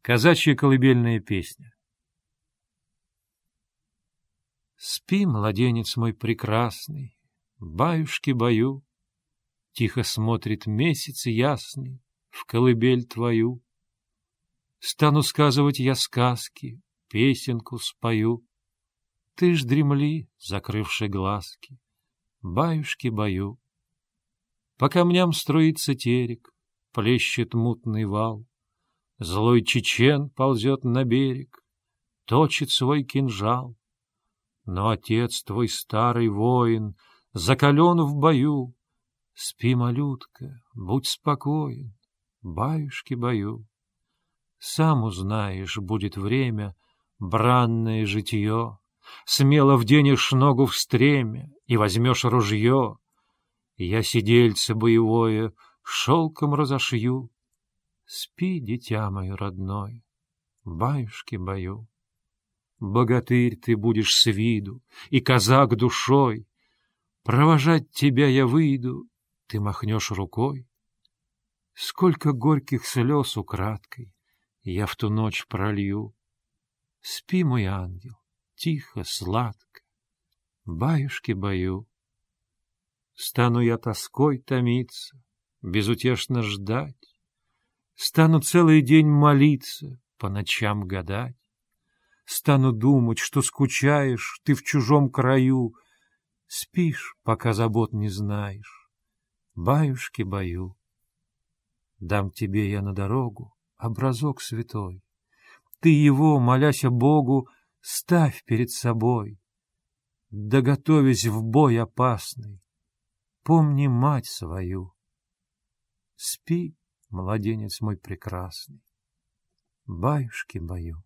Казачья колыбельная песня. Спи, младенец мой прекрасный, баюшки-баю, тихо смотрит месяц ясный в колыбель твою. Стану сказывать я сказки, песенку спою. Ты ж дремли, закрывши глазки, баюшки-баю. По камням струится терек, плещет мутный вал. Злой чечен ползет на берег, точит свой кинжал. Но отец твой старый воин, закален в бою. Спи, малютка, будь спокоен, баюшки-баю. Сам узнаешь, будет время, бранное житье. Смело вденешь ногу в стремя и возьмешь ружье. Я сидельце боевое шелком разошью. Спи, дитя мое родное, баюшки-баю. Богатырь ты будешь с виду и казак душой. Провожать тебя я выйду, ты махнешь рукой. Сколько горьких слез украдкой я в ту ночь пролью. Спи, мой ангел, тихо, сладко, баюшки-баю. Стану я тоской томиться, безутешно ждать. Стану целый день молиться, по ночам гадать. Стану думать, что скучаешь ты в чужом краю. Спишь, пока забот не знаешь, баюшки-баю. Дам тебе я на дорогу образок святой. Ты его, моляся Богу, ставь перед собой. Да готовясь в бой опасный, помни мать свою. Спи, младенец мой прекрасный, баюшки-баю.